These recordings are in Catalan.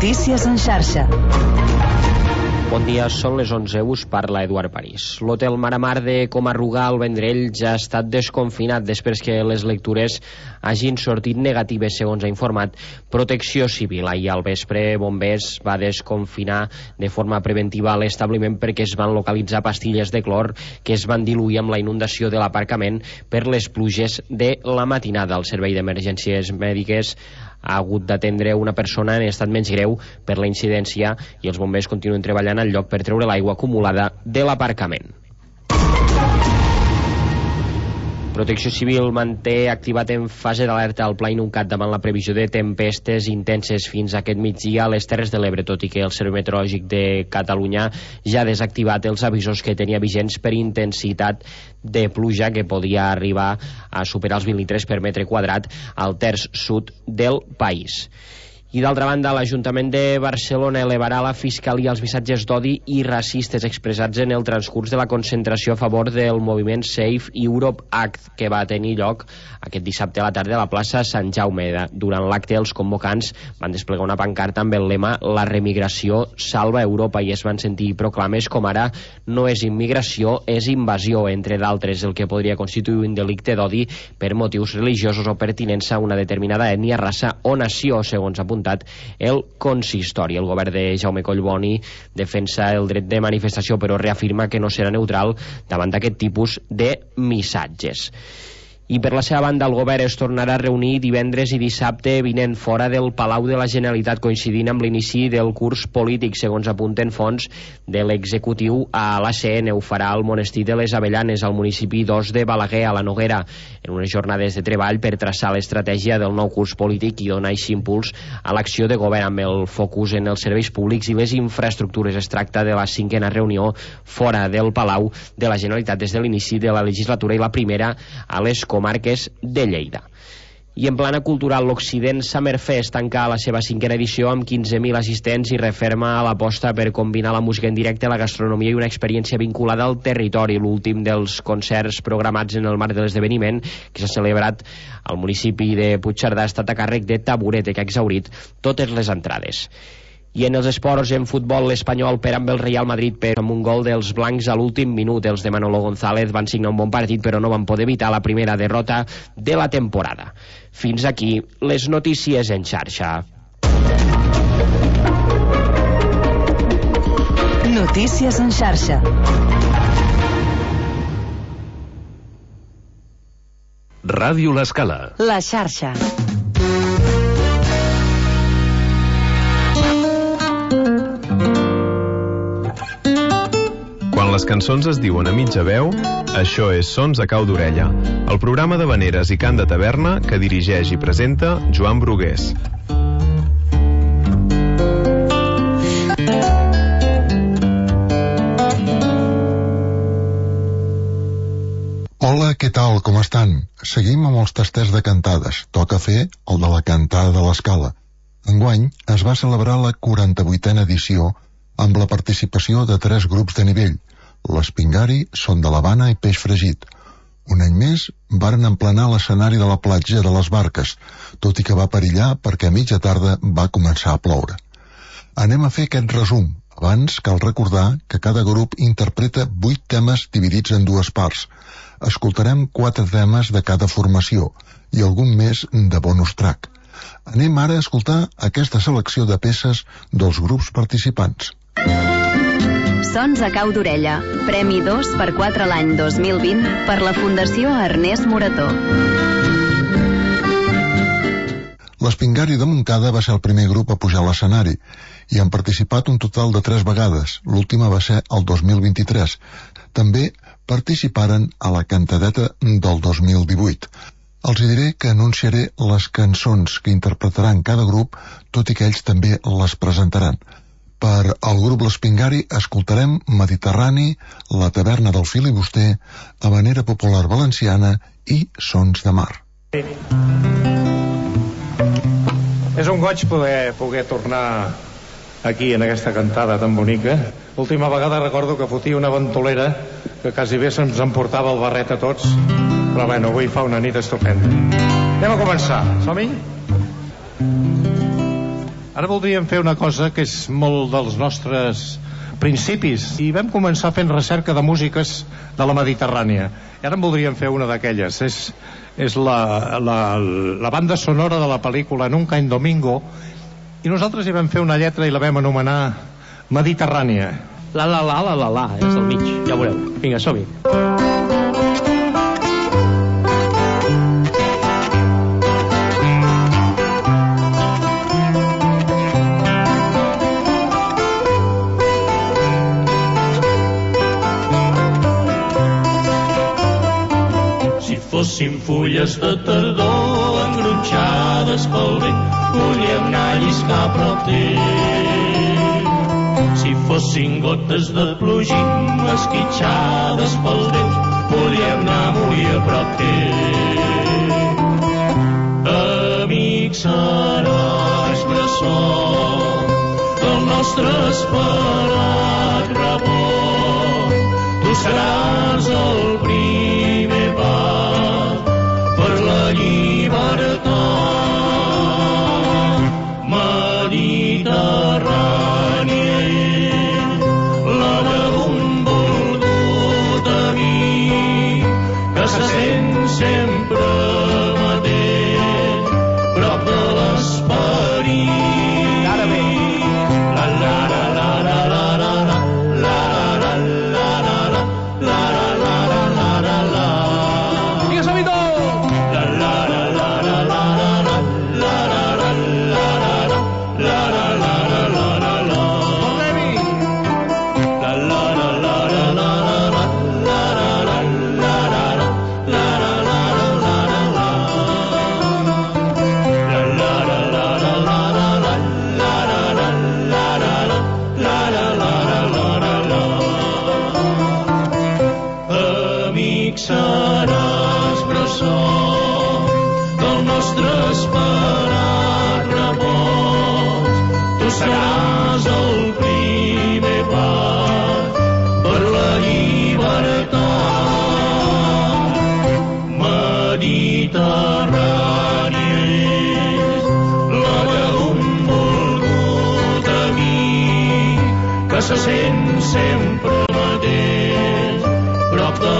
Notícies en xarxa. Bon dia, són les 11, us parla Eduard París. L'hotel Mar de Comarruga al Vendrell ja ha estat desconfinat després que les lectures hagin sortit negatives, segons ha informat Protecció Civil. Ahir al vespre, Bombers va desconfinar de forma preventiva l'establiment perquè es van localitzar pastilles de clor que es van diluir amb la inundació de l'aparcament per les pluges de la matinada. El Servei d'Emergències Mèdiques ha hagut d'atendre una persona en estat menys greu per la incidència i els bombers continuen treballant al lloc per treure l'aigua acumulada de l'aparcament. Protecció Civil manté activat en fase d'alerta al Pla Inuncat davant la previsió de tempestes intenses fins aquest migdia a les Terres de l'Ebre, tot i que el Servei Meteorològic de Catalunya ja ha desactivat els avisos que tenia vigents per intensitat de pluja que podia arribar a superar els 20 litres per metre quadrat al terç sud del país. I d'altra banda, l'Ajuntament de Barcelona elevarà a la Fiscalia els missatges d'odi i racistes expressats en el transcurs de la concentració a favor del moviment Save Europe Act que va tenir lloc aquest dissabte a la tarda a la plaça Sant Jaume. Durant l'acte, els convocants van desplegar una pancarta amb el lema «La remigració salva Europa» i es van sentir proclames com ara «No és immigració, és invasió», entre d'altres, el que podria constituir un delicte d'odi per motius religiosos o pertinença a una determinada ètnia, raça o nació, segons apunta el consistori. El govern de Jaume Collboni defensa el dret de manifestació però reafirma que no serà neutral davant d'aquest tipus de missatges. I per la seva banda el govern es tornarà a reunir divendres i dissabte vinent fora del Palau de la Generalitat, coincidint amb l'inici del curs polític, segons apunten fonts de l'executiu a l'ACN. Ho farà al Monestir de les Avellanes, al municipi d'Os de Balaguer, a la Noguera, en unes jornades de treball per traçar l'estratègia del nou curs polític i donar així impuls a l'acció de govern amb el focus en els serveis públics i les infraestructures. Es tracta de la 5a reunió fora del Palau de la Generalitat des de l'inici de la legislatura i la primera a les comarques de Lleida. I en plana cultural, l'Occident Summer Fest tanca la seva 5a edició amb 15.000 assistents i referma l'aposta per combinar la música en directe, la gastronomia i una experiència vinculada al territori. L'últim dels concerts programats en el marc de l'esdeveniment, que s'ha celebrat al municipi de Puigcerdà, ha estat a càrrec de Taburete, que ha exhaurit totes les entrades. I en els esports, en futbol, l'Espanyol per amb el Real Madrid per amb un gol dels blancs a l'últim minut. Els de Manolo González van signar un bon partit però no van poder evitar la primera derrota de la temporada. Fins aquí les notícies en xarxa. Notícies en xarxa. Ràdio L'Escala. La xarxa. Quan les cançons es diuen a mitja veu, això és Sons a cau d'orella, el programa d'havaneres i cant de taverna que dirigeix i presenta Joan Brugués. Hola, què tal, com estan? Seguim amb els tasters de cantades. Toca fer el de la cantada de l'Escala. Enguany es va celebrar la 48a edició amb la participació de 3 grups de nivell, l'Espingari, Son de l'Havana i Peix Fregit. Un any més varen emplenar l'escenari de la platja de les Barques, tot i que va perillar perquè a mitja tarda va començar a ploure. Anem a fer aquest resum. Abans cal recordar que cada grup interpreta 8 temes dividits en 2 parts. Escoltarem 4 temes de cada formació i algun més de bonus track. Anem ara a escoltar aquesta selecció de peces dels grups participants. Sons a cau d'orella, premi 2x4 l'any 2020 per la Fundació Ernest Morató. L'Espingari de Montcada va ser el primer grup a pujar a l'escenari i han participat un total de 3 vegades, l'última va ser el 2023. També participaren a la cantadeta del 2018. Els diré que anunciaré les cançons que interpretaran cada grup, tot i que ells també les presentaran. Per al grup L'Espingari escoltarem Mediterrani, La taverna del filibuster, Havanera popular valenciana i Sons de mar. És un goig poder tornar aquí en aquesta cantada tan bonica. L'última vegada recordo que fotia una ventolera que quasi bé se'ns emportava el barret a tots, però bueno, avui fa una nit estupenda. Anem a començar, som-hi? Ara voldríem fer una cosa que és molt dels nostres principis, i vam començar fent recerca de músiques de la Mediterrània, i ara en voldríem fer una d'aquelles. És la banda sonora de la pel·lícula Nunca en Domingo, i nosaltres hi vam fer una lletra i la vam anomenar Mediterrània. La, és al mig, ja ho veureu. Vinga, som-hi. Fóssim fulles de tardor engronxades pel vent, volíem anar a lliscar a prop teu. Si fossin gotes de plogim esquitxades pels déus, volíem anar a morir a prop teu. Amic seràs bressol del nostre esperat rebot, tu seràs el primer pas per la llibertat. Mediterrània és la d'un volgut amic que se sent sempre mateix prop de l'esperit. Ara bé, la la la la la la la la la la la la la la la la. Digues a mi tot! La la la la la la la la la la la la la la la la. Tornem-hi! La la la la la la la la la la la la. Amic seràs bressol del nostre esperat repòs, tu seràs el primer pas per la llibertat. Mediterrània és la d'un volgut amic que se sent sempre mateix prop de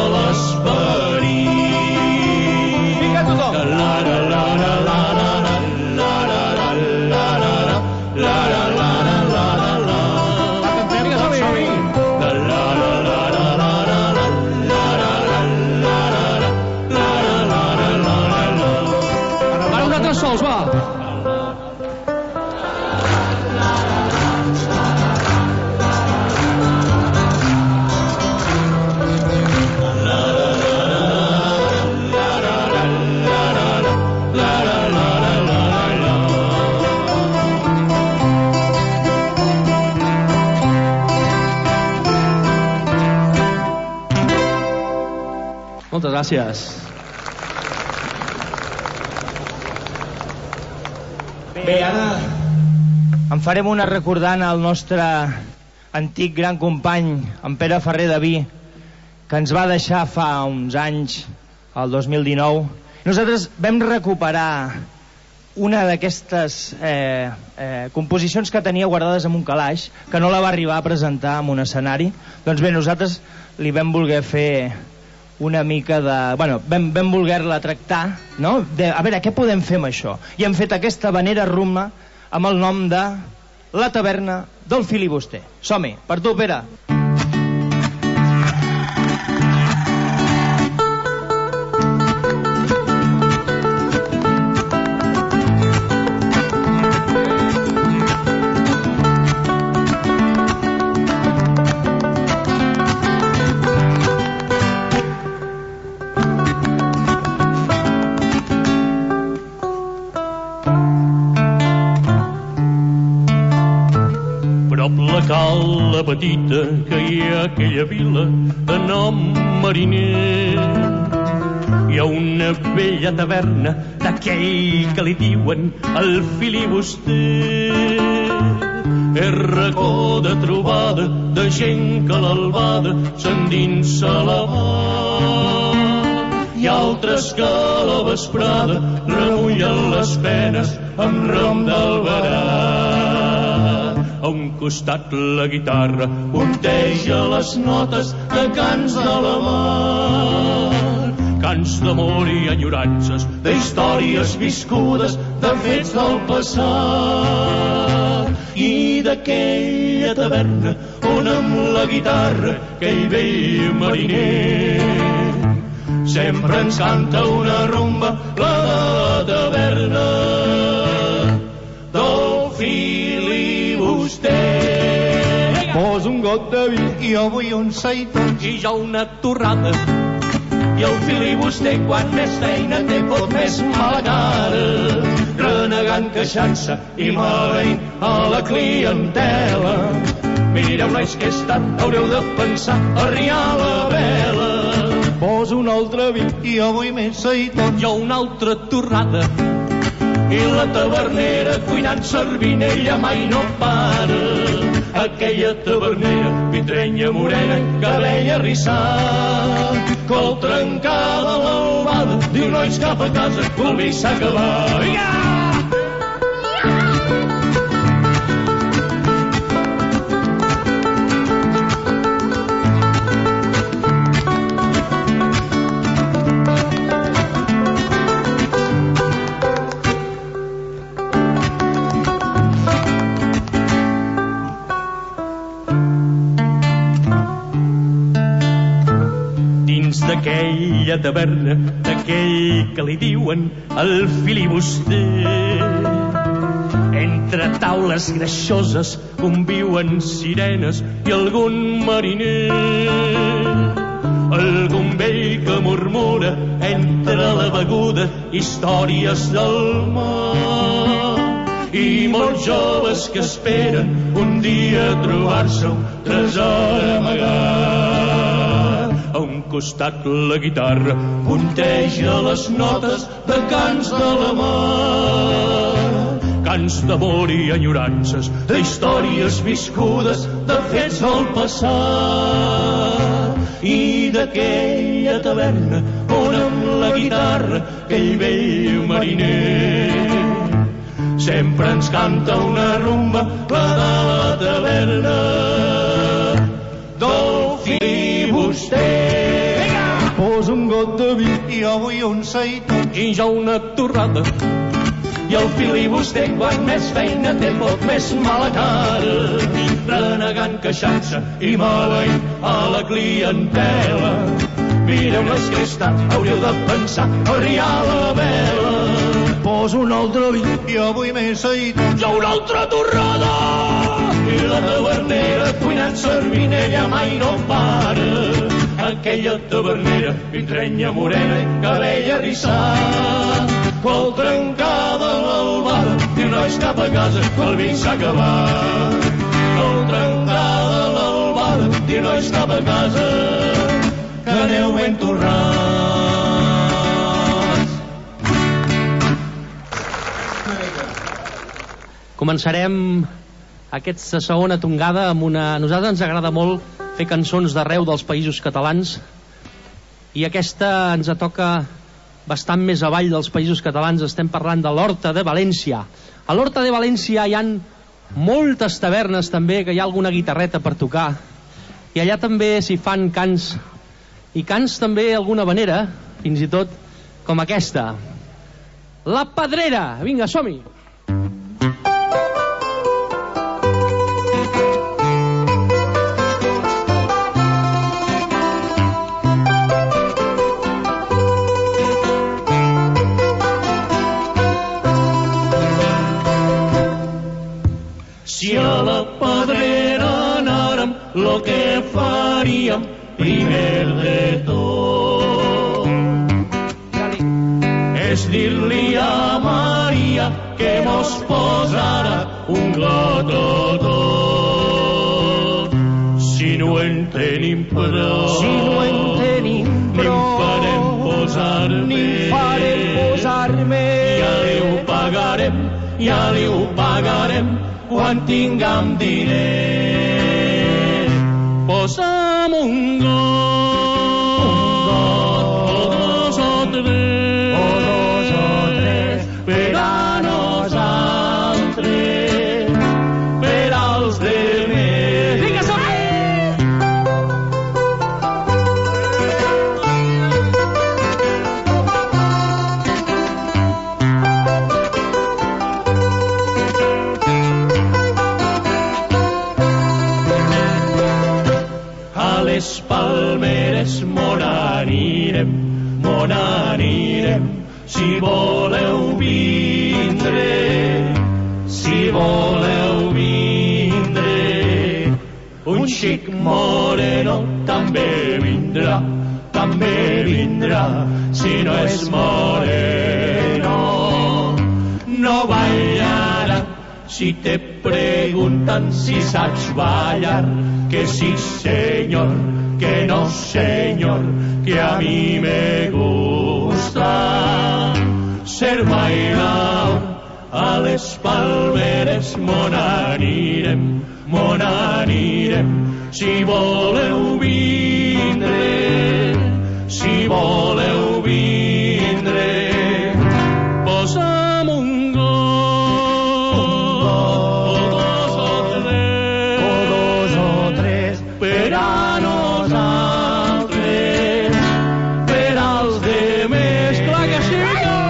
l'esperit. Vinga tothom! La la la la la la la la la la la la la. Vinga, som-hi! La la la la la la la la la la. Ara uns altres sols, va! Moltes gràcies. Bé, ara en farem una recordant al nostre antic gran company, en Pere Ferrer de Vi, que ens va deixar fa uns anys, el 2019. Nosaltres vam recuperar una d'aquestes composicions que tenia guardades en un calaix, que no la va arribar a presentar en un escenari. Doncs bé, nosaltres li vam voler fer una mica de... Bueno, vam voler-la tractar, no? A veure, què podem fer amb això? I hem fet aquesta habanera rumba amb el nom de La taverna del filibuster. Som-hi, per tu, Pere. Cala petita que hi ha a aquella vila de nom Mariner. Hi ha una vella taverna d'aquell que li diuen el filibuster. És racó de trobada de gent que a l'albada s'endinsa la mà i altres que a la vesprada remullen les penes amb rom d'albarà. A un costat la guitarra punteja les notes de cants de la mar, cants d'amor i enyorances, d'històries viscudes, de fets del passat, i d'aquella taverna on amb la guitarra aquell vell mariner sempre ens canta una rumba, la de la taverna del filibuster. Posa un got de vi i jo vull un seitons i jo una torrada, i el filibuster quan més feina té pot més mala cara, renegant, queixant-se i maleint a la clientela. Mireu, nois, que és tard, haureu de pensar a riar la vela. Posa un altre vi i jo vull més seitons, jo una altra torrada, i la tavernera cuinant, servint, ella mai no para. Aquella tavernera, vitrenya morena, cabell arrissat, col trencada a l'albada, diu, nois, cap a casa, el vi s'ha acabat. Vinga! D'aquella taverna, d'aquell que li diuen el filibuster, entre taules greixoses conviuen sirenes i algun mariner, algun vell que murmura entre la beguda històries del mar, i molts joves que esperen un dia trobar-se un tresor amagat. A un costat la guitarra punteja les notes de cants de la mar, cants d'amor i enyorances, d'històries viscudes, de fets del passat, i d'aquella taverna on amb la guitarra aquell vell mariner sempre ens canta una rumba, la de la taverna del filibuster. posa un got de vi i jo vull un seitons, i jo una torrada, i el filibuster quan més feina té pot més mala cara, renegant, queixant-se i maleint a la clientela. Mireu, nois, que és tard, hauríeu de pensar a riar la vela. posa un altre vi i jo vull més seitons, jo una altra torrada, i la tavernera cuinant, servint, ella mai no para. Aquella tavernera, vitrenya morena i cabell arrissat, col trencada a l'albada, diu, nois, cap a casa, el vi s'ha acabat. Col trencada a l'albada, diu, nois, cap a casa, que aneu ben torrats. Començarem aquesta segona tongada amb una... A nosaltres ens agrada molt fer cançons d'arreu dels països catalans, i aquesta ens toca bastant més avall dels països catalans. Estem parlant de l'Horta de València. A l'Horta de València hi han moltes tavernes també, que hi ha alguna guitarreta per tocar, i allà també s'hi fan cants, i cants també alguna vanera, fins i tot com aquesta, La Pedrera. Vinga, som-hi. Si a la Pedrera anàrem, lo que faríem primer de tot és dir-li a Maria que mos posara un got o tot. Si no en tenim prou, ni farem posar-me, ja li ho pagarem quan tinguem diners. Posa'm un got, o dos o si voleu vindre, si voleu vindre. Un xic moreno també vindrà, si no és moreno. No ballarà si te preguntan si saps ballar, que sí señor, que no señor, que a mí me gusta ser bailador. A les palmeres mon anirem, si voleu vindre, si voleu vindre. Posa'm un gol, dos o tres, per a nosaltres, per als demés, clar que sí.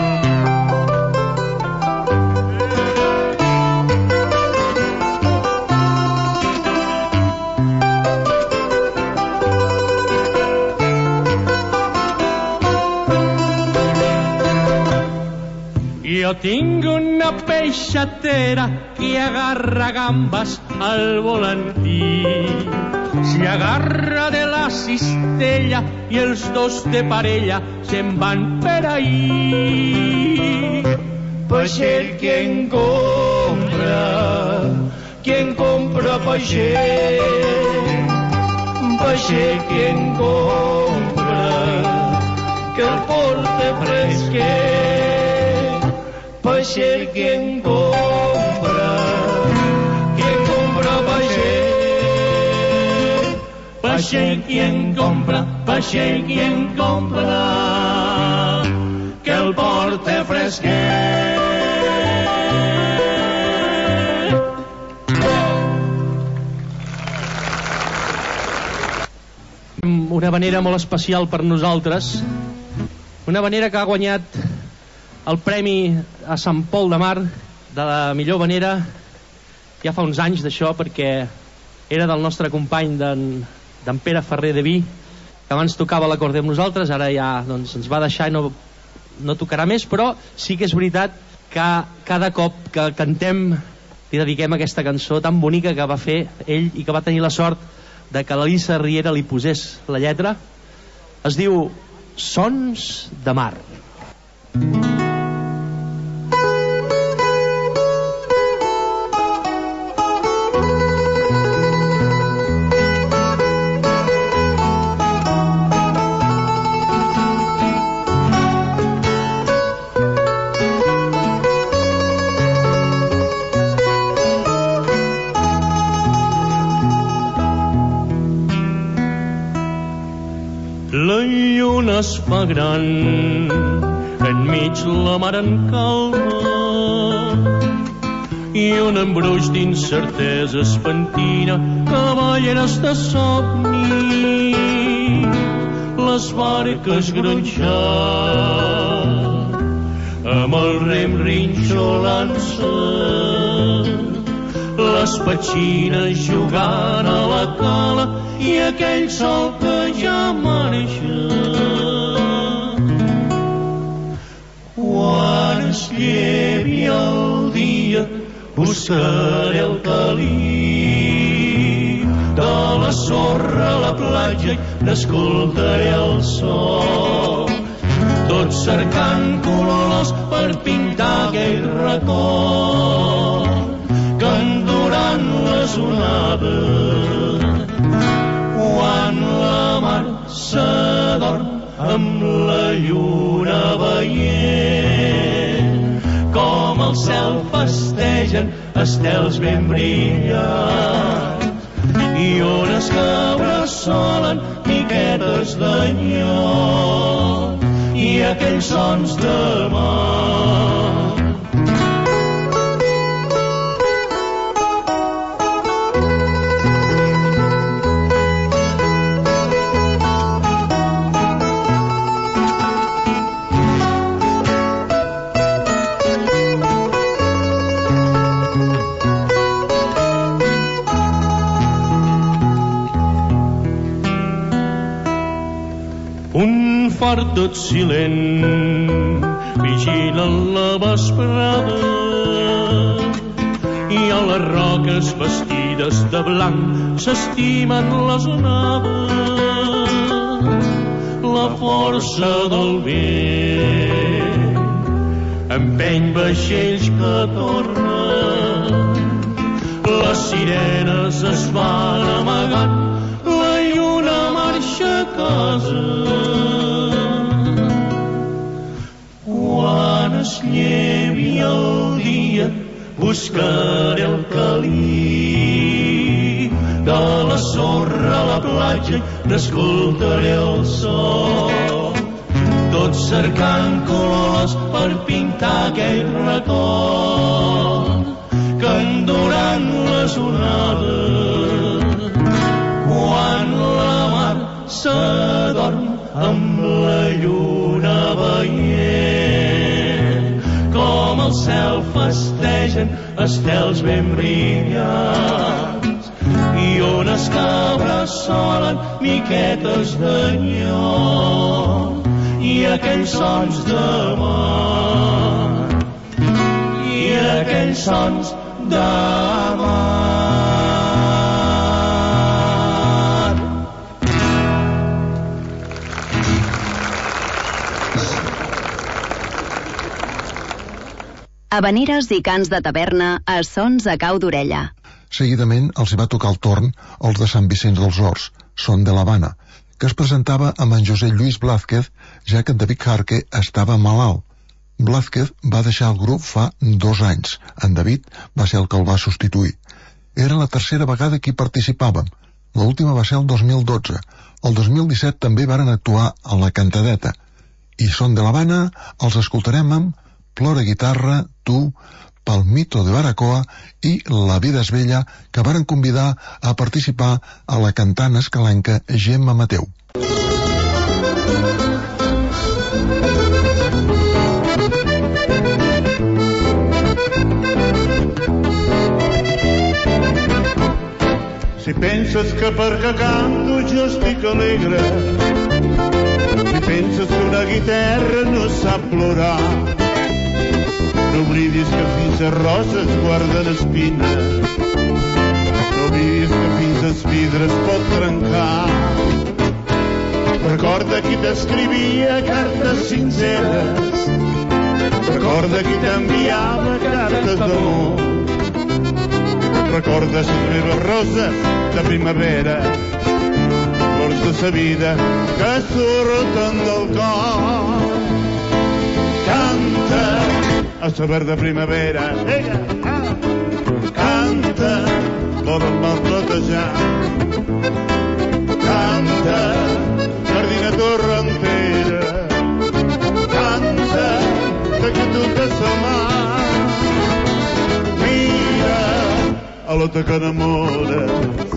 Jo tinc una peixatera que agarra gambes al volantí. Si agarra de la cistella i els dos de parella se'n van per ahí. Peixet, quien compra peixet. Peixet, quien compra, que el porte fresquet. Peixet, quien compra peixet. Peixet, quien compra, que el porte fresquet. Una vanera molt especial per nosaltres, una vanera que ha guanyat el premi a Sant Pol de Mar de la millor vanera ja fa uns anys d'això, perquè era del nostre company d'en Pere Ferrer de Vi, que abans tocava l'acordi amb nosaltres, ara ja doncs, ens va deixar i no tocarà més, però sí que és veritat que cada cop que cantem li dediquem aquesta cançó tan bonica que va fer ell i que va tenir la sort de que l'Elisa Riera li posés la lletra. Es diu Sons de Mar. Es fa gran enmig la mar en calma i un embruix d'incerteses pentina cavalleres de somni, les barques gronxant amb el rem rinxolant-se, les petxines jugant a la cala i aquell sol que ja mareja. Quan es llevi el dia buscaré el talí de la sorra a la platja i n'escoltaré el so, tots cercant colors per pintar aquell record que enduran les onades quan la mar s'adorm amb la lluna veient com el cel festegen estels ben brillants i ones que bressolen miquetes d'enyor i aquells sons de mar. Un fort tot silent vigilen la vesprada i a les roques vestides de blanc s'estimen les onades. La força del vent empeny vaixells que tornen, les sirenes es van amagant, la lluna marxa a casa. Quan es llevi el dia buscaré el camí de la sorra a la platja, n'escoltaré el sol, tots cercant colors per pintar aquell record que enduran les onades. Quan la mar s'adorm amb la lluna veient com el cel festegen estels ben brillants i ones que abraçolen miquetes d'anyol i aquells sons de mar, i aquells sons de mar. Havaneres i cants de taverna a Sons a cau d'orella. Seguidament els hi va tocar el torn als de Sant Vicenç dels Horts, Son de l'Havana, que es presentava amb en José Lluís Blázquez, ja que en David Jarque estava malalt. Blázquez va deixar el grup fa 2 anys. En David va ser el que el va substituir. Era la tercera vegada que hi participàvem. L'última va ser el 2012. El 2017 també varen actuar a la Cantadeta. I Son de l'Havana els escoltarem amb Plora guitarra, tu, Palmito de Baracoa i La vida és bella, que varen convidar a participar a la cantant escalenca Gemma Mateu. Si penses que perquè canto jo estic alegre, si penses que una guitarra no sap plorar, no oblidis que fins a roses guarden espines, no oblidis que fins a vidre es pot trencar. Recorda qui t'escrivia cartes sinceres, recorda qui t'enviava cartes d'amor, recorda les meves roses de primavera, flors de sa vida que surten del cor. Canta a sa verda primavera, canta per el mal platejat, canta jardina torrentera, canta de que tu te sa mar, mira a l'ota que enamores,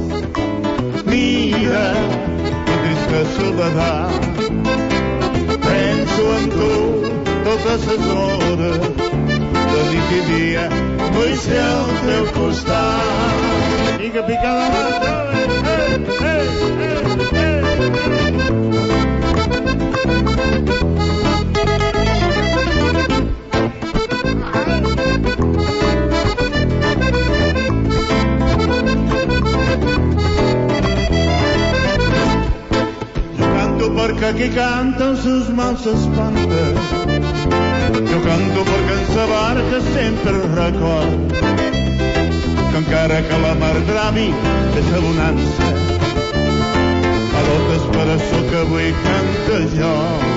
mira que trista soledat, penso en tu totes les hores, de nit i dia vull ser al teu costat. I que pica la mata, Jo canto perquè qui canta els seus mals s'espanta, jo canto perquè en sa barca sempre record que encara que la mar bravi de sa bonança, a l'alta esperació que avui canta jo.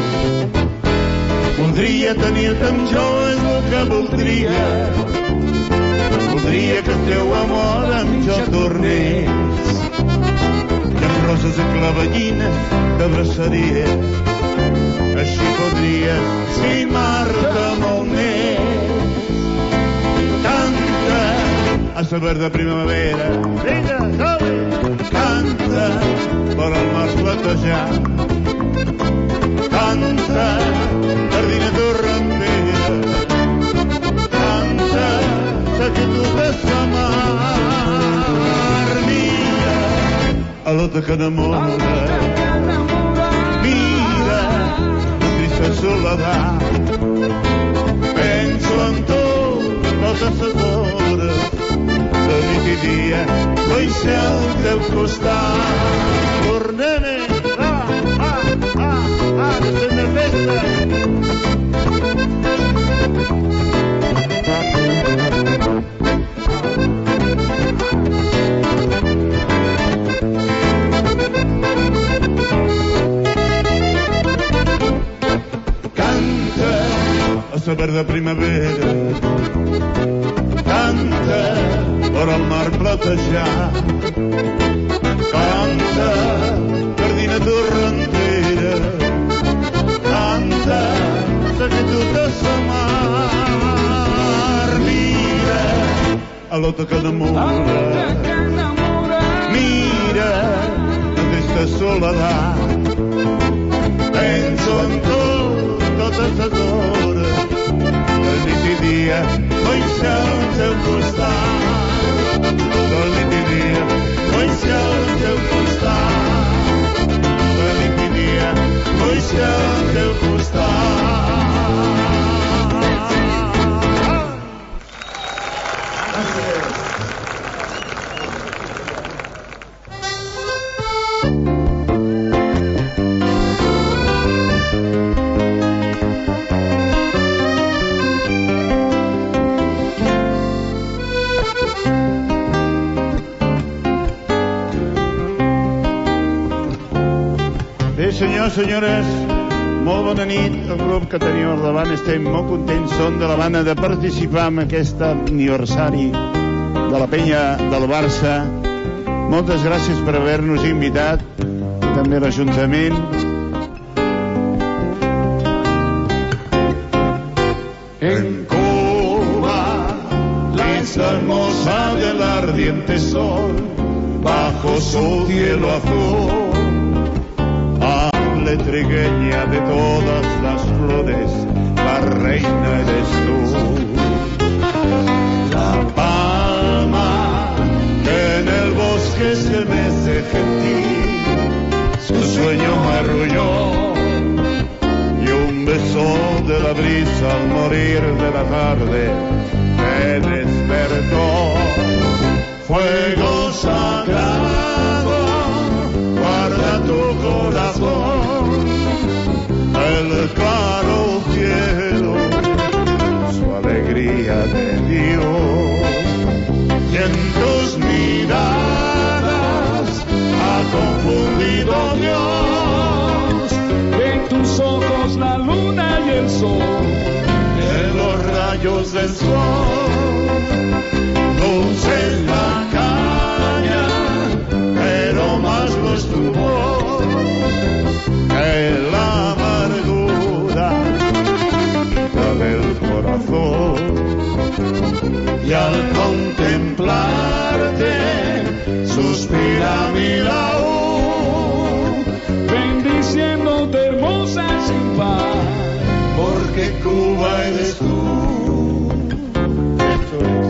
Voldria tenir-te amb jo, és el que voldria, voldria que el teu amor amb jo tornés, i amb roses i clavellines t'abraçaria, així podries estimar-te molt més. Canta a sa verda primavera, canta per al mar platejat, canta jardina torrentera, canta sa quietud de sa mar, mira a l'ota que enamora, mira la trista soledat, vull ser al teu costat. Tornem-hi, estem de festa. Canta a la verda primavera, canta per al mar platejat, canta gardina torrentera, canta la quietud de sa mar. Mira a l'ota que enamora, mira aquesta soledat, penso en totes les hores, de nit i dia vull ser al teu costat, de nit i dia vull ser al teu costat, de nit i dia vull ser al teu costat. Senyors, senyores, molt bona nit. El grup que teniu al davant estem molt contents, són de la banda de participar en aquest aniversari de la penya del Barça. Moltes gràcies per haver-nos invitat, també l'Ajuntament. En Cuba, la hermosa del ardiente sol, bajo su cielo azul, trigueña de todas las flores, la reina eres tú. La palma que en el bosque se mece gentil, su sueño me arrulló, y un beso de la brisa al morir de la tarde me despertó. Fuego sagrado, guarda tu corazón, el claro cielo, su alegría te dio, y en tus miradas ha confundido Dios, en tus ojos la luna y el sol, en los rayos del sol, dulce es la caña, pero más no es tu voz, que la del corazón, y al contemplarte suspira mi laúd, bendiciéndote hermosa sin par, porque Cuba eres tú. Eso es.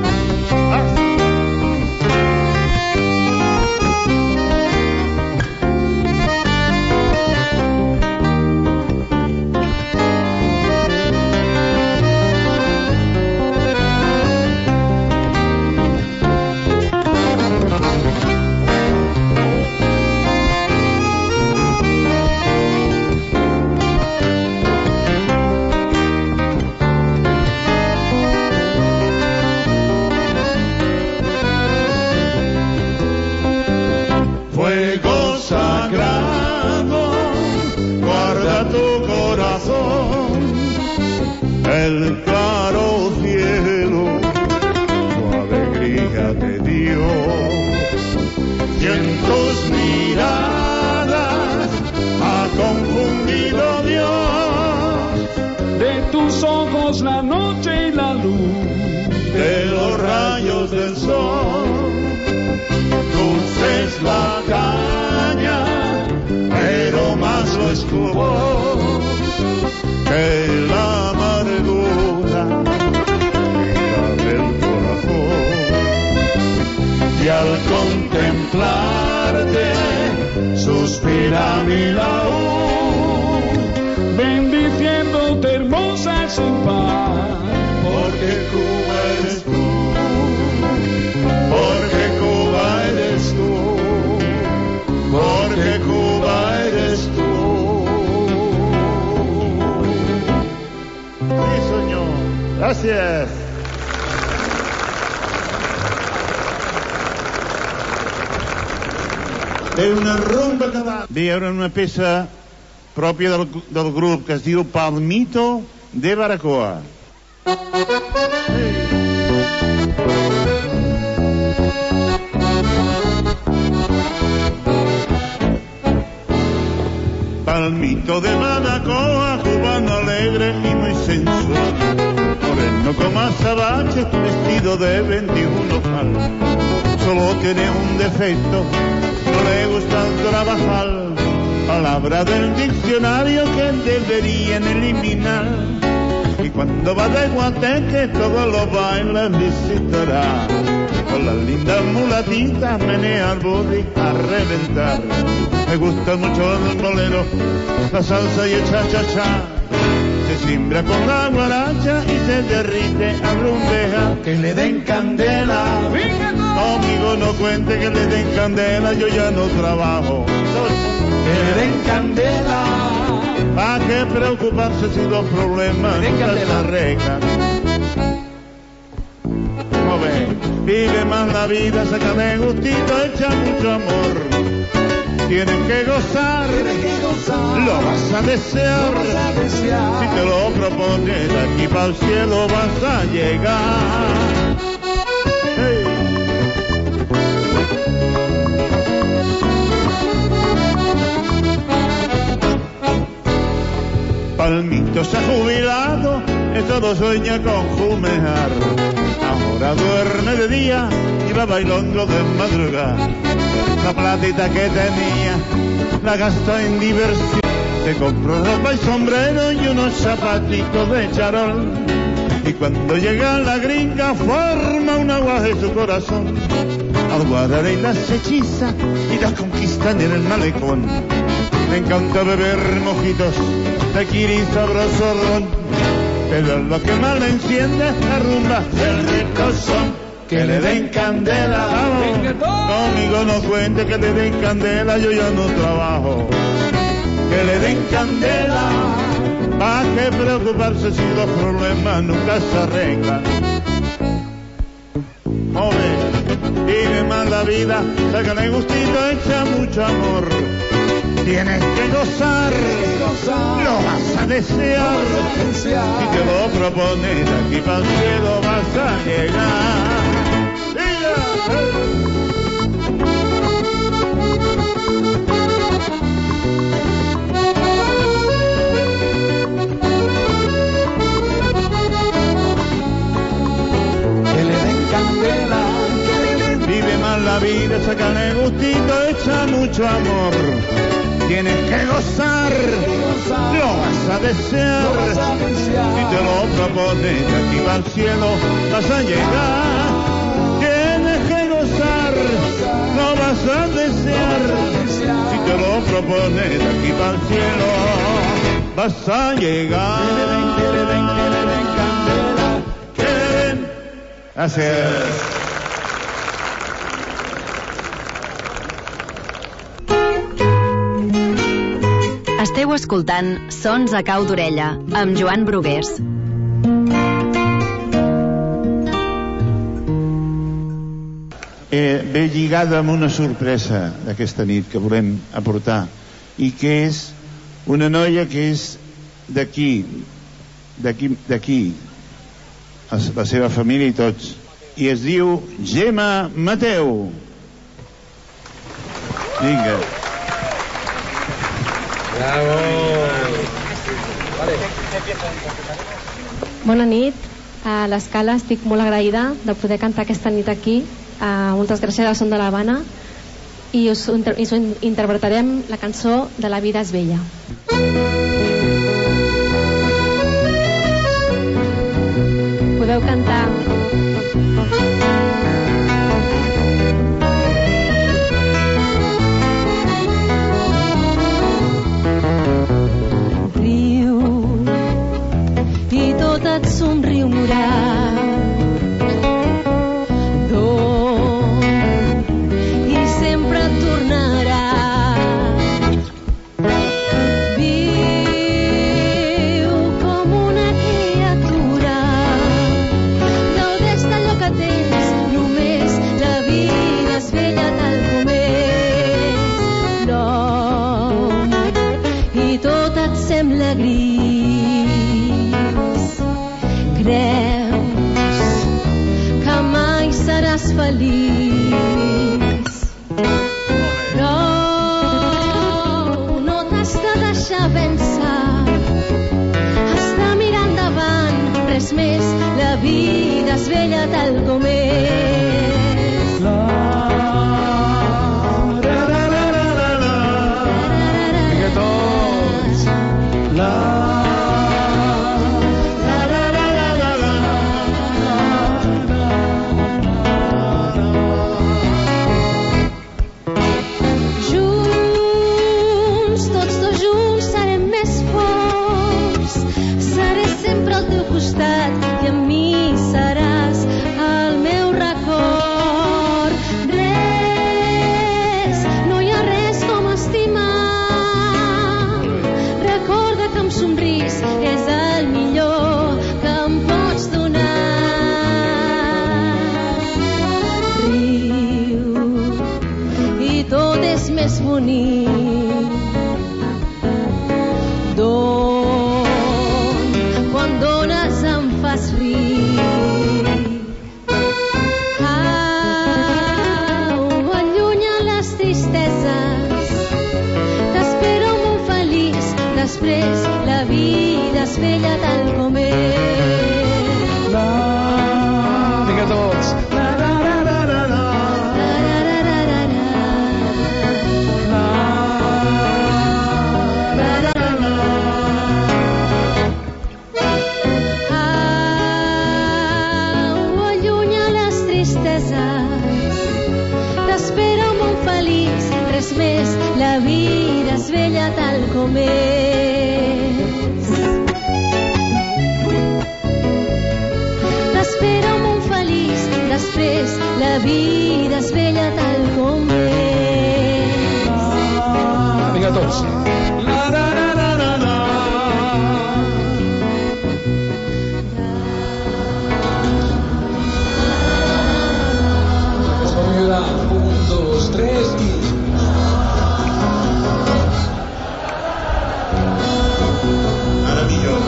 El claro cielo su alegría te dio, y en tus miradas ha confundido Dios, de tus ojos la noche y la luz, de los rayos del sol. Dulce es la caña, pero más lo es tu voz, que la amargura del corazón, y al contemplarte suspira mi laúd, bendiciéndote hermosa sin par, porque Cuba eres tú, porque Cuba Gràcies. Té una rumba catalana. Ve ara una peça pròpia del grup que es diu Palmito de Baracoa. Palmito de Baracoa, cubano alegre y muy sensual, moreno como azabache, vestido de 21 faros. Solo tiene un defecto, no le gusta trabajar. Palabra del diccionario que deberían eliminar. Y cuando va de guateque todos los bailes visitará. Con las lindas mulatitas menea el booty a reventar. Me gusta mucho el bolero, la salsa y el cha-cha-cha. Se simbra con la guaracha y se derrite a rumbeja. Que le den candela. Conmigo no cuente que le den candela, yo ya no trabajo. Que le den candela. ¿Para qué preocuparse si los problemas nunca se arreglan? Vive más la vida, sácame gustito, echa mucho amor. Tienes que gozar, lo vas a desear. Si te lo propones, de aquí para el cielo vas a llegar. Hey. Palmito se ha jubilado, todo sueña con jumear. Ahora duerme de día y va bailando de madrugada. La platita que tenía la gastó en diversión. Se compró ropa y sombrero y unos zapatitos de charol. Y cuando llega la gringa forma un aguaje en su corazón. Al guardar y las hechiza y las conquistan en el malecón. Me encanta beber mojitos, tequila y sabroso ron. Pero lo que más le enciende es la rumba del rico son. Que le den candela, vamos. Conmigo no cuente que le den candela, yo ya no trabajo. Que le den candela. ¿Para qué preocuparse si los problemas nunca se arreglan? Joven, vive más la vida, sácale gustito, echa mucho amor. Tienes que gozar, lo vas a desear. Si te lo propones, de aquí para el cielo vas a llegar. Que le den candela. Vive más la vida, sácale gustito, echa mucho amor. Tienes que gozar, lo vas a desear. Si te lo propones, de aquí va al cielo vas a llegar. Tienes que gozar, lo vas a desear. Si te lo propones, de aquí va al cielo vas a llegar. Que le den candela, que le den. Gracias. Esteu escoltant Sons a cau d'orella, amb Joan Brugués. Ve lligada amb una sorpresa d'aquesta nit que volem aportar, i que és una noia que és d'aquí, la seva família i tots, i es diu Gemma Mateu. Vinga. Bravo. Bona nit. A l'Escala estic molt agraïda de poder cantar aquesta nit aquí. Moltes gràcies al Son de l'Havana. I us interpretarem la cançó de La vida és bella. Podeu cantar. Et somriu morat i sempre et tornarà. Viu com una criatura seràs feliç. Però no t'has de deixar vèncer, has de mirar endavant, res més, la vida és bella tal com és. Vinga tots. Junts, tots dos junts serem més forts, seré sempre al teu costat i amb mi seràs el meu record. Res, no hi ha res com estimar, recorda que em somrís és el millor que em pots donar. Riu i tot és més bonic. Quan dones em fas rir. Allunya les tristeses, t'espero un món feliç, després la vida és bella tal com és. Vinga tots. Allunya les tristeses, t'espera un món feliç, res més, la vida és bella tal com és. T'espera un món feliç, després la vida és bella tal com és. Vinga tots. Es pot millorar. 1, 2, 3 i... Ara millor.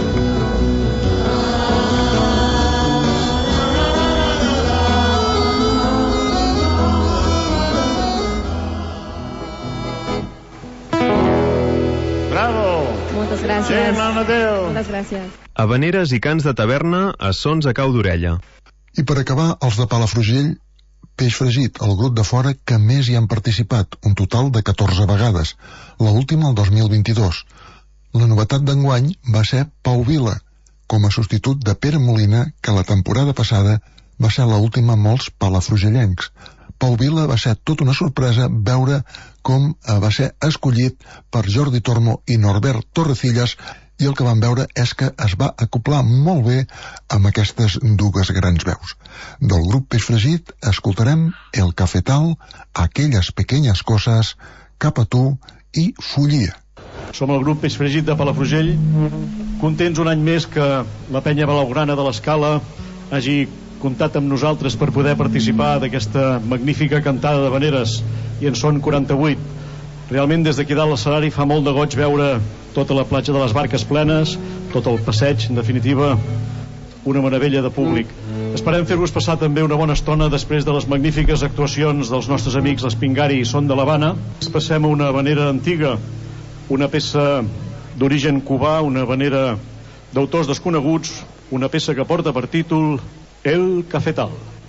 Bravo! Moltes gràcies. Sí, mare de Déu. Moltes gràcies. Habaneres i cants de taverna a sons a cau d'orella. I per acabar, els de Palafrugell, peix fregit, el grup de fora que més hi han participat, un total de 14 vegades, l'última el 2022. La novetat d'enguany va ser Pau Vila, com a substitut de Pere Molina, que la temporada passada va ser l'última amb molts palafrugellencs. Pau Vila va ser tot una sorpresa veure com va ser escollit per Jordi Tormo i Norbert Torrecillas, i el que vam veure és que es va acoplar molt bé amb aquestes dues grans veus. Del grup Peix Fregit escoltarem El Cafetal, Aquelles Pequeñas Cosas, Cap a tu i Follia. Som el grup Peix Fregit de Palafrugell, contents un any més que la penya blaugrana de l'Escala hagi comptat amb nosaltres per poder participar d'aquesta magnífica cantada de veneres, i en són 48. Realment des d'aquí dalt l'escenari fa molt de goig veure tota la platja de les Barques plenes, tot el passeig, en definitiva una meravella de públic. Esperem fer-vos passar també una bona estona després de les magnífiques actuacions dels nostres amics les Pingari i Son de l'Havana. Passem a una vanera antiga, una peça d'origen cubà, una vanera d'autors desconeguts, una peça que porta per títol El Cafetal.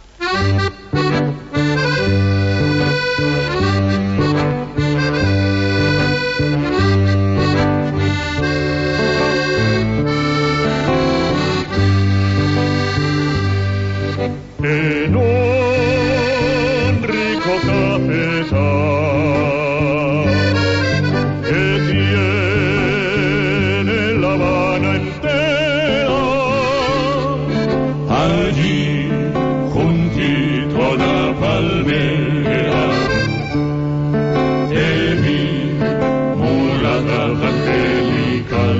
En un rico cafetal que tiene La Habana entera, allí juntito a la palmera te vi mulata angelical,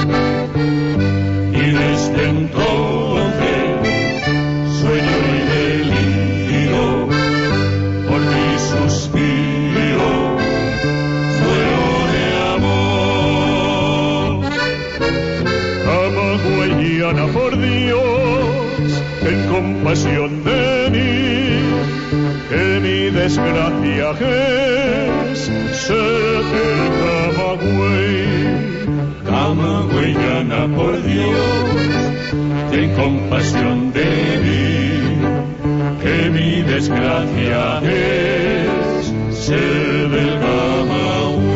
y desde entonces sueño y delirio, por ti suspiro, fuego de amor. Camagüeyana, por Dios, en compasión de mí, que mi desgracia es ser el Camagüey. Camagüeyana, por Dios, ten compasión de mí, que mi desgracia es ser del Camagüey.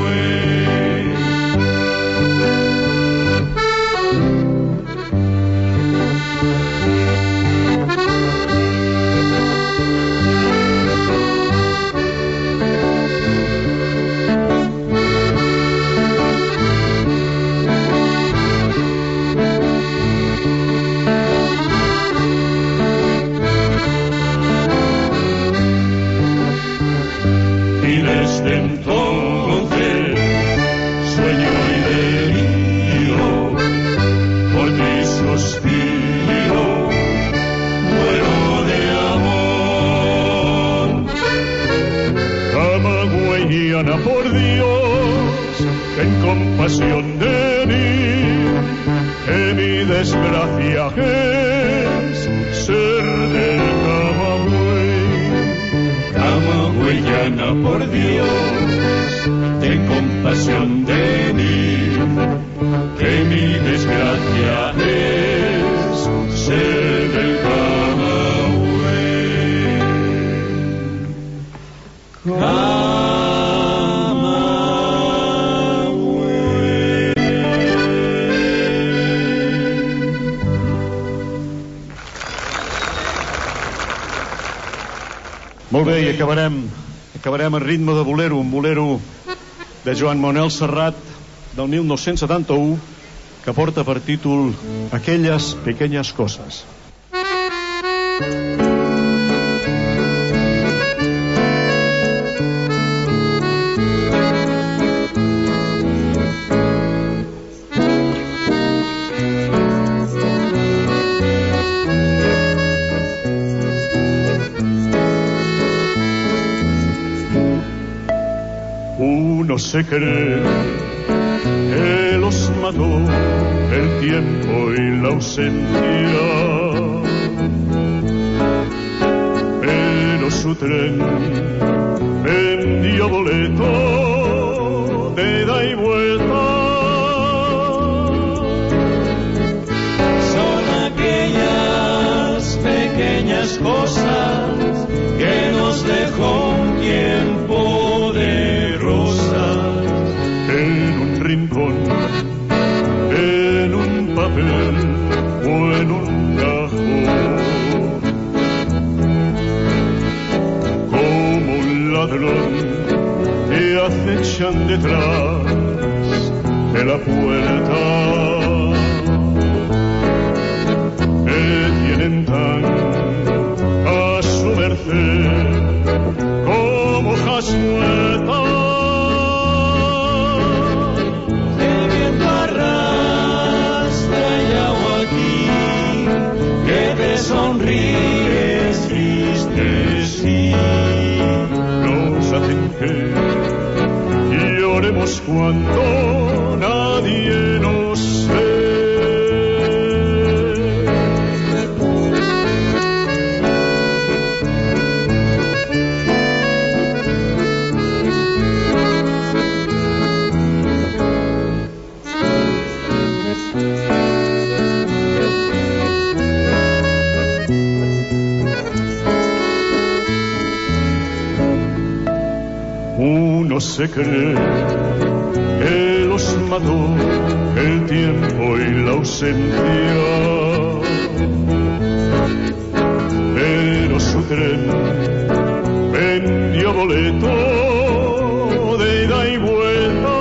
Por Dios, ten compasión de mí, que mi desgracia es ser del Camagüey. Camagüeyana, por Dios, ten compasión de mí, que mi desgracia es ser del Camagüey. Molt bé, i acabarem en ritme de bolero, un bolero de Joan Manuel Serrat del 1971 que porta per títol Aquelles pequeñas cosas. Uno se cree que los mató el tiempo y la ausencia, pero su tren vendió boleto de ida y vuelta. Son aquellas pequeñas cosas que nos dejó un tiempo de rosas. En un rincón, en un papel o en un cajón, como un ladrón te acechan detrás de la puerta, te tienen tan a su merced como hojas muertas. Sonríes triste, sí. Nos hacen que lloremos cuando nadie nos ve. Uno se cree que los mató el tiempo y la ausencia, pero su tren vendió boleto de ida y vuelta.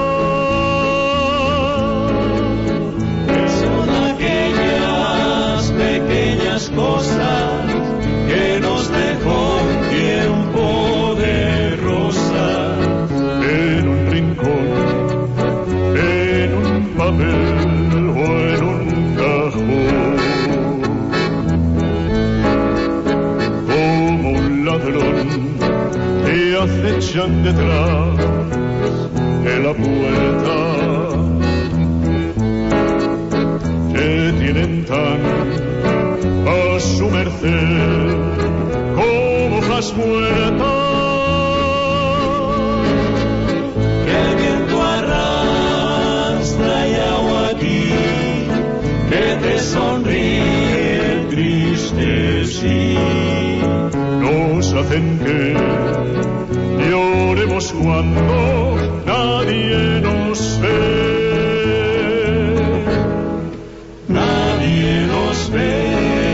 Son aquellas pequeñas cosas que nos dejó un tiempo de rosas. En un rincón, en un papel o en un cajón, como un ladrón te acechan detrás de la puerta, te tienen tan a su merced las puertas. Que el viento arrastra y agua aquí, que te sonríe el triste sí. Nos hacen que lloremos cuando nadie nos ve. Nadie nos ve.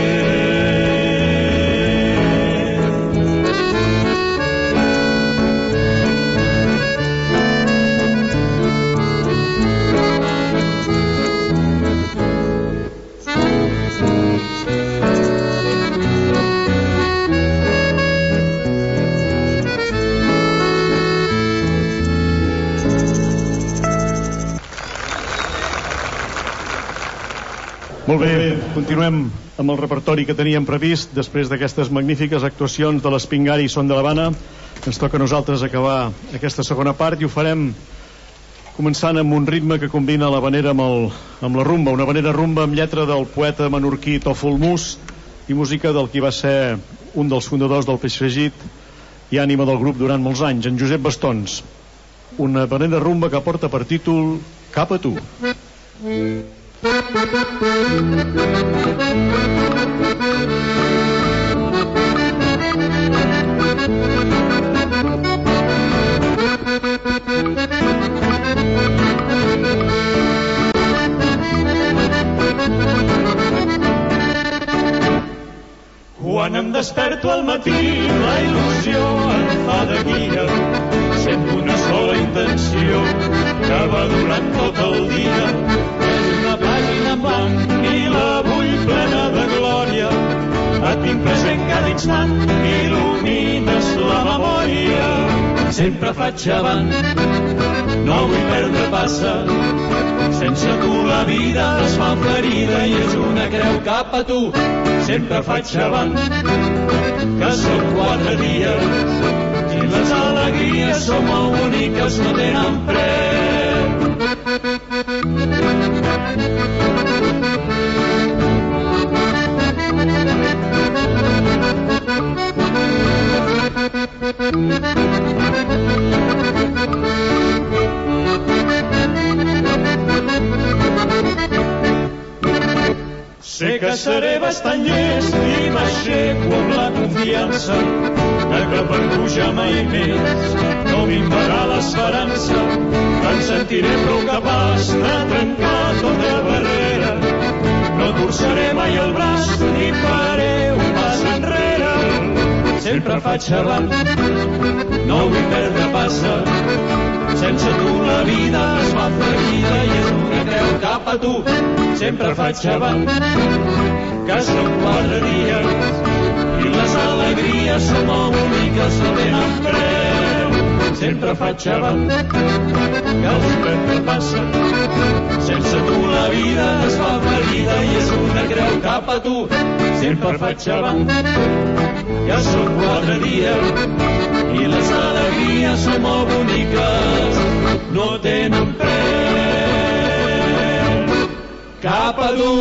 Molt bé, continuem amb el repertori que teníem previst després d'aquestes magnífiques actuacions de l'Espingari i Son de l'Havana. Ens toca a nosaltres acabar aquesta segona part i ho farem començant amb un ritme que combina l'havanera amb la rumba, una havanera rumba amb lletra del poeta menorquí Tòfol Mus i música del qui va ser un dels fundadors del Peix Fregit i ànima del grup durant molts anys, en Josep Bastons. Una havanera rumba que porta per títol Cap a tu. Quan em desperto al matí, la il·lusió em fa de guia. Sento una sola intenció que va durant tot el dia. És una pàgina en blanc i la vull plena de glòria. Et tinc present cada instant, il·lumines la memòria. Sempre faig avant, no vull perdre passa. Sense tu la vida es fa ferida i és una creu cap a tu. Sempre faig avant, que són 4 dies i les alegries són molt boniques, no tenen preu. Sé que seré bastant llest i m'aixeco amb la confiança de que per tu ja mai més no minvarà l'esperança. Em sentiré prou capaç de trencar tota barrera. No torçaré mai el braç ni faré un pas enrere. Sempre faig avant, no vull perdre passa. Sense tu la vida es fa ferida i és una creu cap a tu. Sempre faig avant, que són 4 dies i les alegries són molt boniques, no tenen preu. Sempre faig avant, que el sempre passa. Sense tu la vida es fa ferida i és una creu cap a tu. Sempre faig avant, que són 4 dies i les alegries són molt boniques, no tenen preu. Cap a tu.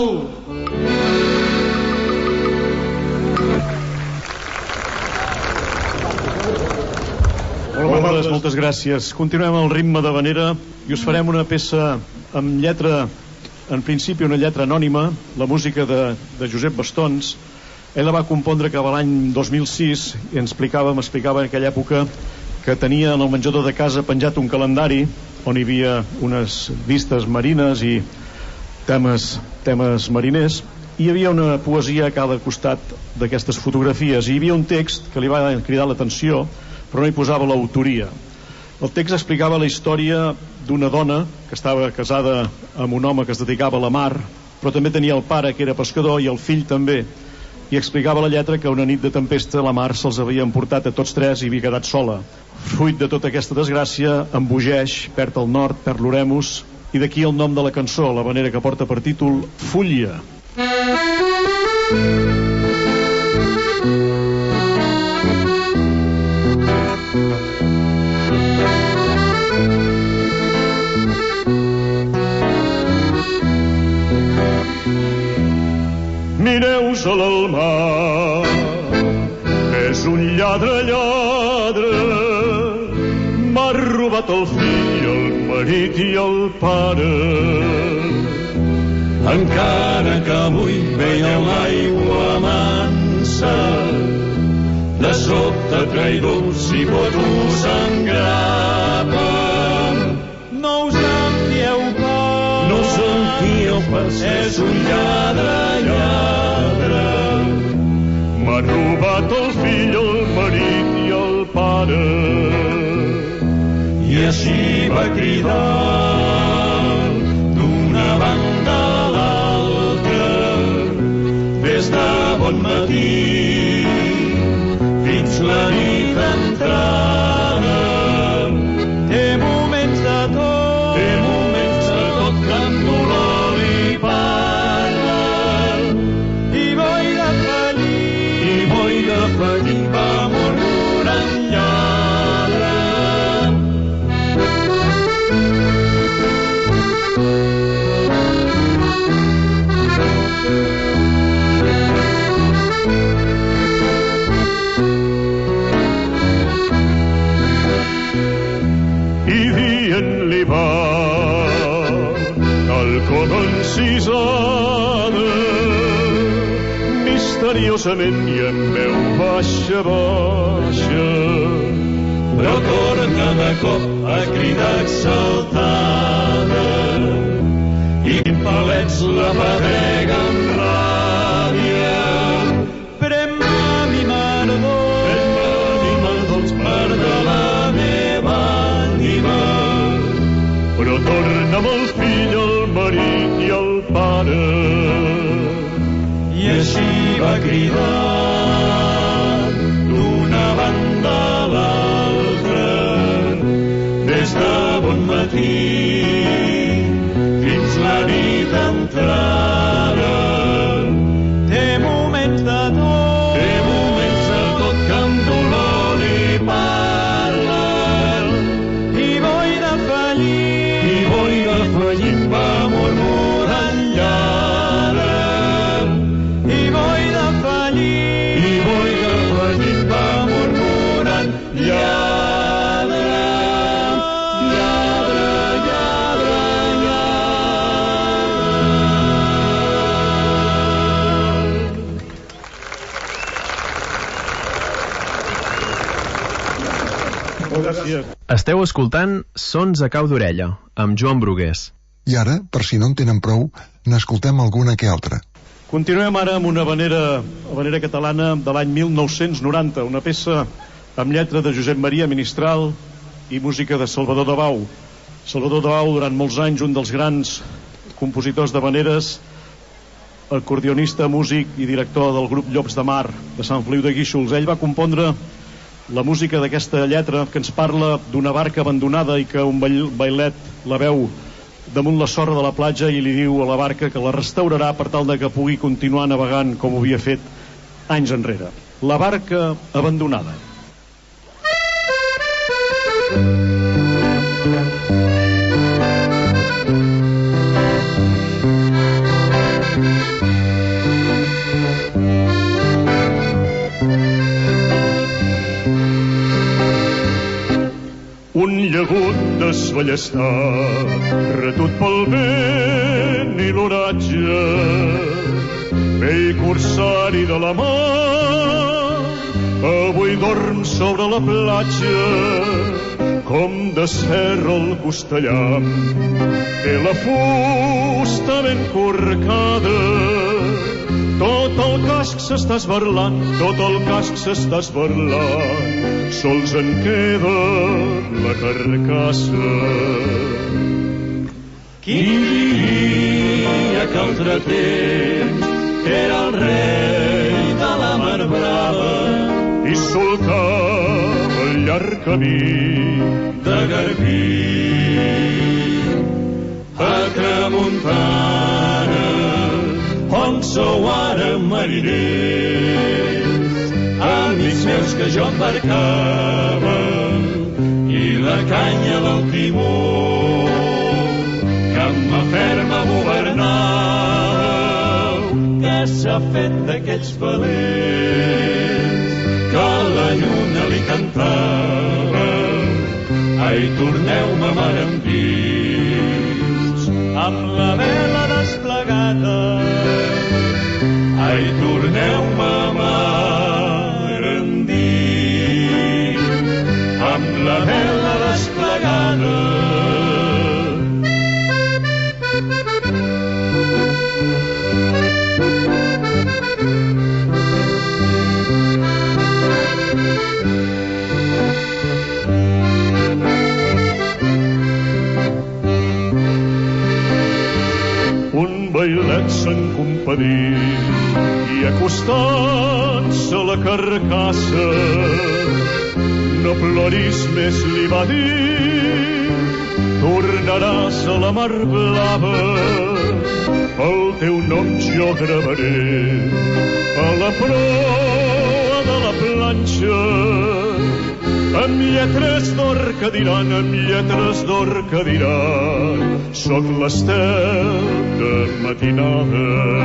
Hola, moltes gràcies. Continuem al ritme d'havanera i us farem una peça amb lletra, en principi una lletra anònima, la música de Josep Bastons. Ell la va compondre cap a l'any 2006 i m'explicava en aquella època que tenia en el menjador de casa penjat un calendari on hi havia unes vistes marines i temes mariners, i hi havia una poesia a cada costat d'aquestes fotografies i hi havia un text que li va cridar l'atenció però no hi posava l'autoria. El text explicava la història d'una dona que estava casada amb un home que es dedicava a la mar, però també tenia el pare que era pescador i el fill també, i explicava la lletra que una nit de tempesta la mar se'ls havia emportat a tots tres i havia quedat sola. Fruit de tota aquesta desgràcia, embogeix, perd el nord, perd l'oremus, i d'aquí el nom de la cançó, la manera que porta per títol Fulla. Mireu sol al mar, que és un lladre, m'ha robat el fill, el marit i el pare. Encara que avui veia l'aigua mansa, de sobte traïdor si pot us engrapa. No us en fieu pas, no us en fieu pas, és un lladre. M'ha robat el fill, el marit i el pare. I així va cridar d'una banda a l'altra, des de bon matí fins la nit entrada. Té moments de tot, que amb dolor li parla. I boi de fallir va murmurant lladre. I dient-li va tal com encisada, misteriosament i en veu baixa, però torna de cop a cridar exaltada i palets la pedrega amb ràbia. Pren-me mi mare dolç per de la meva ànima. Però torna'm el fill, el marit i el pare. I així va cridar d'una banda a l'altra, des de bon matí fins la nit entrada. Té moments de tot, que amb dolor li parla. I boi de fallir va murmurant lladre. I boi de fallir va murmurant lladre. Gràcies. Esteu escoltant Sons a cau d'orella, amb Joan Brugués. I ara, per si no en tenen prou, n'escoltem alguna que altra. Continuem ara amb una habanera catalana de l'any 1990, una peça amb lletra de Josep Maria Ministral i música de Salvador Dabau. Salvador Dabau, durant molts anys, un dels grans compositors d'habaneres, acordionista, músic i director del grup Llops de Mar de Sant Feliu de Guíxols. Ell va compondre la música d'aquesta lletra que ens parla d'una barca abandonada i que un bailet la veu damunt la sorra de la platja i li diu a la barca que la restaurarà per tal de que pugui continuar navegant com ho havia fet anys enrere. La barca abandonada. Un llagut desballestat, retut pel vent i l'oratge, vell corsari de la mar, avui dorm sobre la platja, com desferra el costellam, té la fusta ben corcada, tot el casc s'està esberlant, sols en queda la carcassa. Qui diria que altre temps era el rei de la mar brava i solcava el llarg camí de Garbí a tramuntana, on sou ara mariners, amics meus que jo embarcava i la canya del timó que amb mà ferma governau. Què s'ha fet d'aquells valents que ai, torneu-me mar endins, amb la vela desplegada, ai, torneu-me mar endins, amb la vela desplegada. Bailet s'han compadit i acostant-se a la carcassa, no ploris més, li va dir, tornaràs a la mar blava, el teu nom jo gravaré a la proa de la planxa, amb lletres d'or que diran, amb lletres d'or que diran, soc l'estel de matinada.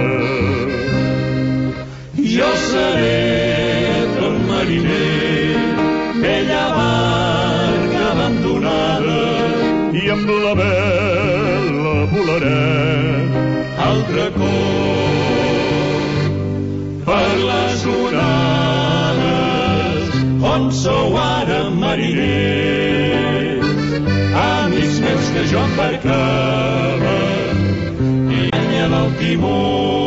Jo seré ton mariner, vella barca abandonada, i amb la vela volarem altre cop per les onades, on sou ara mariners, amics meus que jo embarcava i anya del timó,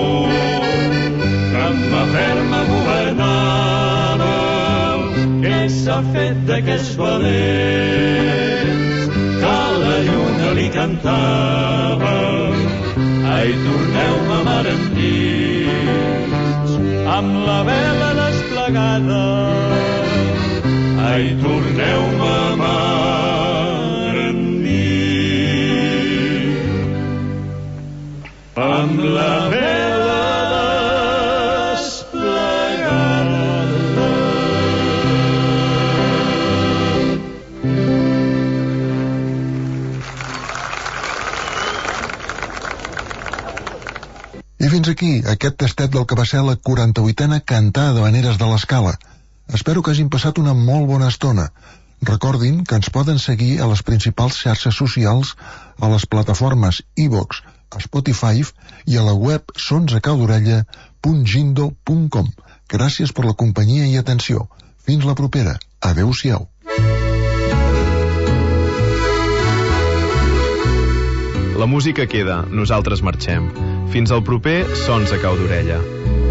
que amb mà ferma governava, què s'ha fet d'aquests valents que a la lluna li cantava, ai, torneu-me mar endins, amb la vela desplegada, ai, torneu-me mar endins, amb la vela desplegada. I fins aquí aquest tastet del que va ser la 48a cantada d'Havaneres de l'Escala. Espero que hagin passat una molt bona estona. Recordin que ens poden seguir a les principals xarxes socials, a les plataformes iVox, Spotify i a la web sonsacaudorella.gindo.com. Gràcies per la companyia i atenció. Fins la propera. Adeu-siau. La música queda, nosaltres marxem. Fins al proper Sons a Cau d'Orella.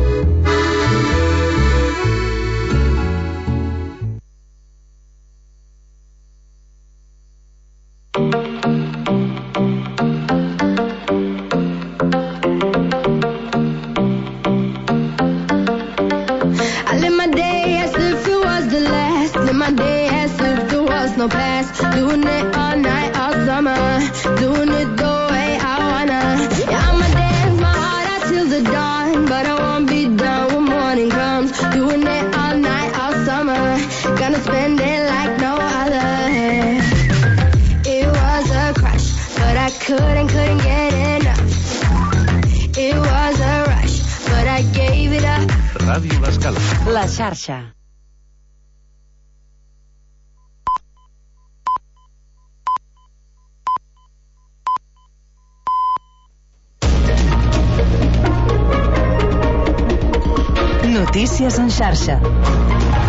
No past, doing it all night, all summer, doing it the way I wanna. Yeah, I'ma dance my heart out till the dawn, but I won't be done when morning comes. Doing it all night, all summer, gonna spend it like no other. It was a crush, but I couldn't get enough. It was a rush, but I gave it up. Ràdio L'Escala. La xarxa. Notícies en xarxa.